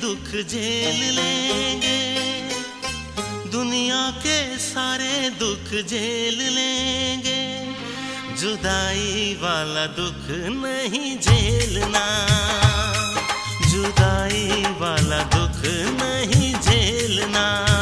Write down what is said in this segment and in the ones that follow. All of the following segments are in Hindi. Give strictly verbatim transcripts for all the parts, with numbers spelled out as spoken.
दुख झेल लेंगे, दुनिया के सारे दुख झेल लेंगे, जुदाई वाला दुख नहीं झेलना, जुदाई वाला दुख नहीं झेलना।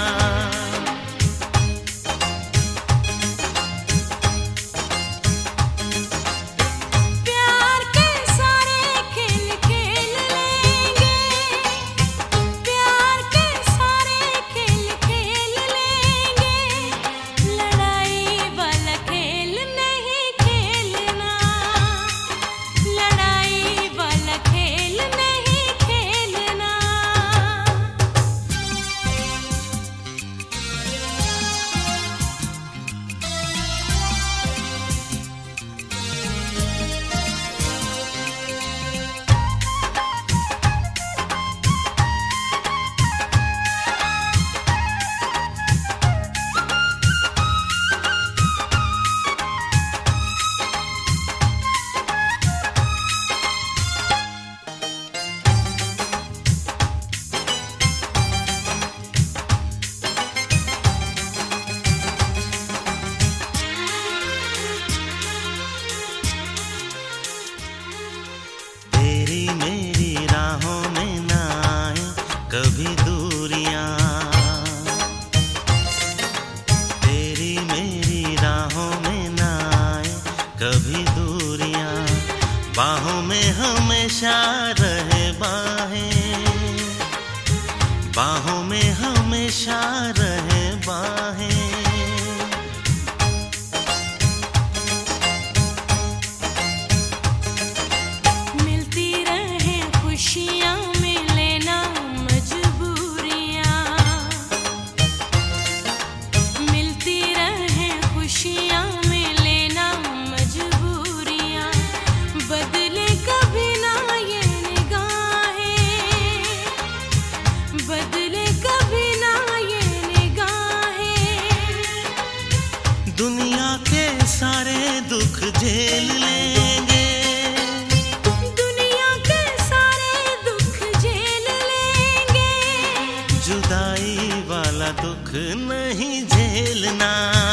कभी दूरियां, तेरी मेरी राहों में ना आए कभी दूरियां, बाहों में हमेशा रहे बाहें, बाहों में हमेशा रहे बाहें। मिलती रहे खुशियां दुनिया के सारे दुख झेल लेंगे, दुनिया के सारे दुख झेल लेंगे, जुदाई वाला दुख नहीं झेलना,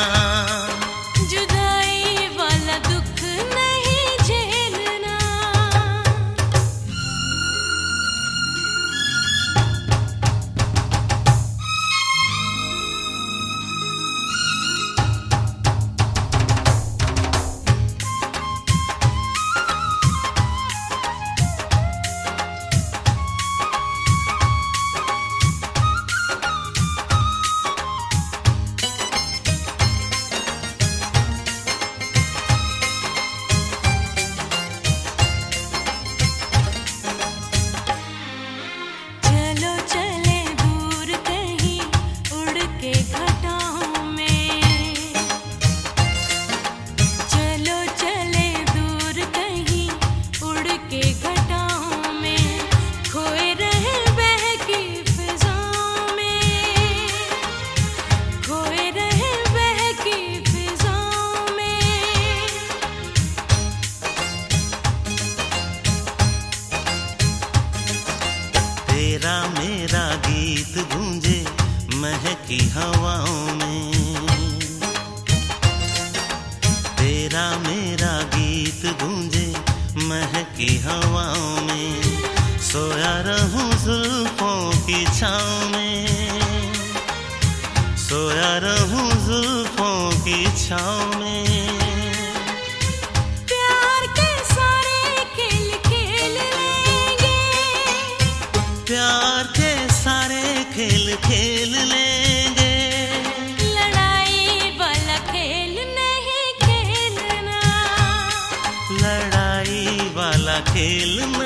जुदाई वाला दुख नहीं झेलना। तेरा मेरा गीत गूंजे महकी हवाओं में, तेरा मेरा गीत गूंजे महकी हवाओं में, सोया रहूं जुल्फों की छाँव में, सोया रहूं जुल्फों की छाँव में। प्यार के सारे खेल खेल लेंगे, लड़ाई वाला खेल नहीं खेलना, लड़ाई वाला खेल